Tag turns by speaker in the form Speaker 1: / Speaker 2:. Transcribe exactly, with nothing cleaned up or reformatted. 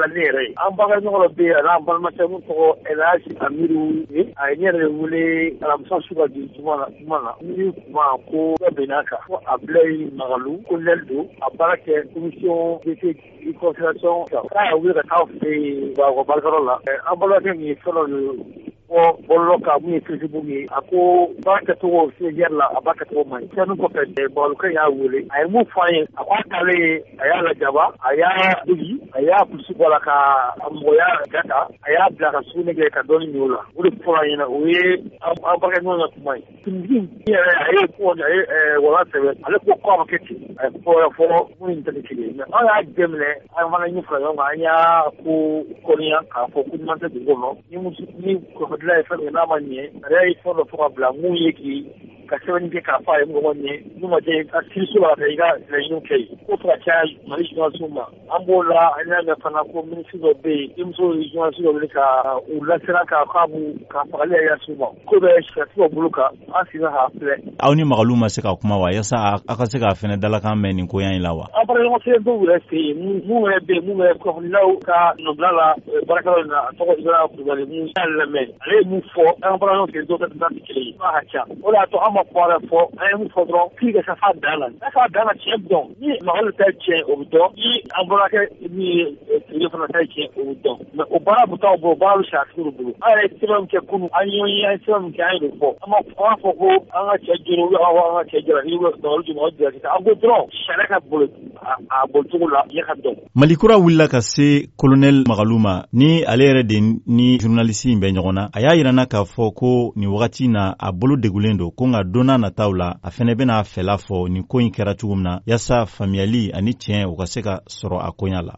Speaker 1: ne yɛrɛ an baga ɲɔgɔn bɛ yan n'an balimakɛ mun tɔgɔ Elhaji Amiru ye a ye ne yɛrɛ wele alamisa su ka di juma na juma na ni kuma ko bɛɛ bɛn'a kan ko Abulayi Magalu ko lɛli don a baara kɛ commission de concertation k'a y'a wele ka taa fɛ yen Bamakɔ barikayɔrɔ la an balimakɛ min ye fɔlɔ de ko bɔlɔ ka mun ye Facebook ye a ko baara kɛcogo Sénégal la a baara kɛcogo man ɲi sanu kɔfɛ Bamakɔ y'a wele a ye mun fɔ an ye a ko a taalen ye a y'a lajaba a y'a dogi a y'a kurusi bɔ la ka mɔgɔya gata a y'a bila ka sugunɛ kɛ ka dɔɔni min o la o de fɔra an ɲɛna o ye an baarakɛ ɲɔgɔn ka kuma ye kunigi yɛrɛ a ye ko a ye wala sɛbɛn ale ko ko a ma kɛ ten a ye fɔlɔ fɔlɔ mun tɛ kelen mais an y'a dɛmɛ an fana ɲɛ fara ɲɔgɔn kan an y'a ko kɔniya k'a fɔ ko ɲuman tɛ dugu kɔnɔ ni muso ni kɔfɛdila ye fɛn min n'a ma ɲɛ a y'a ye fɛn dɔ fɔ ka bila mun ye k'i ka sɛbɛnni kɛ k'a fɔ a ye mɔgɔ ɲɛ n'u ma kɛ ka kiriso la i ka laɲiniw kɛ yen ko fɔ ka caya Mali journaliste ma an b'o la an y'a mɛn fana ko minisiri dɔ bɛ yen denmuso ye journaliste dɔ wele ka u lasiran k'a k'a b'u ka fagali yɛrɛ s'u ma ko bɛ sariya dɔ bolo kan an sigila k'a filɛ.
Speaker 2: Aw ni Magalu ma se ka kuma wa yasa a ka se k'a fɛnɛ dalakan mɛn nin ko in la wa.
Speaker 1: An fana ɲɔgɔn kelen dɔw yɛrɛ fɛ yen mun yɛrɛ bɛ yen mun bɛ kunnafonilaw ka nɔbila la baarakɛlaw in na a tɔgɔ Ibara Kulubali mun y'a lamɛn ale ye mun fɔ an fana ɲɔgɔn kelen dɔw ka taa kelen ye n'a ka ca o de y'a to an ma kuma wɛrɛ fɔ an ye mun fɔ dɔrɔn f'i ka safa dan la n'a ka dan la tiɲɛ dɔn ni Magalu ta tiɲɛ o bɛ dɔn ni an baarakɛ min ye tile fana ta tiɲɛ o bɛ dɔn mais o baara bɛ taa o bolo baara bɛ sa turu bolo an yɛrɛ ye sɛbɛn min kɛ kunun an ye an ye sɛbɛn min kɛ an ye de fɔ an ma fɔ ko an ka cɛ juru ou bien an ka cɛ jara ni Magalu juma jira sisan an ko dɔrɔn sariya ka bolo a bolocogo la ɲɛ ka dɔn.
Speaker 2: Malikura wulila ka se colonel Magalu ma ni ale yɛrɛ de ni journaliste in bɛ ɲɔgɔn na a y'a yirana k'a fɔ ko nin wagati na a bolo degulen don ko nka donna nataw la a fɛnɛ bɛna fɛla fɔ nin ko in kɛra cogo min na yasa faamuyali ani tiɲɛ o ka se ka sɔrɔ a koɲa la.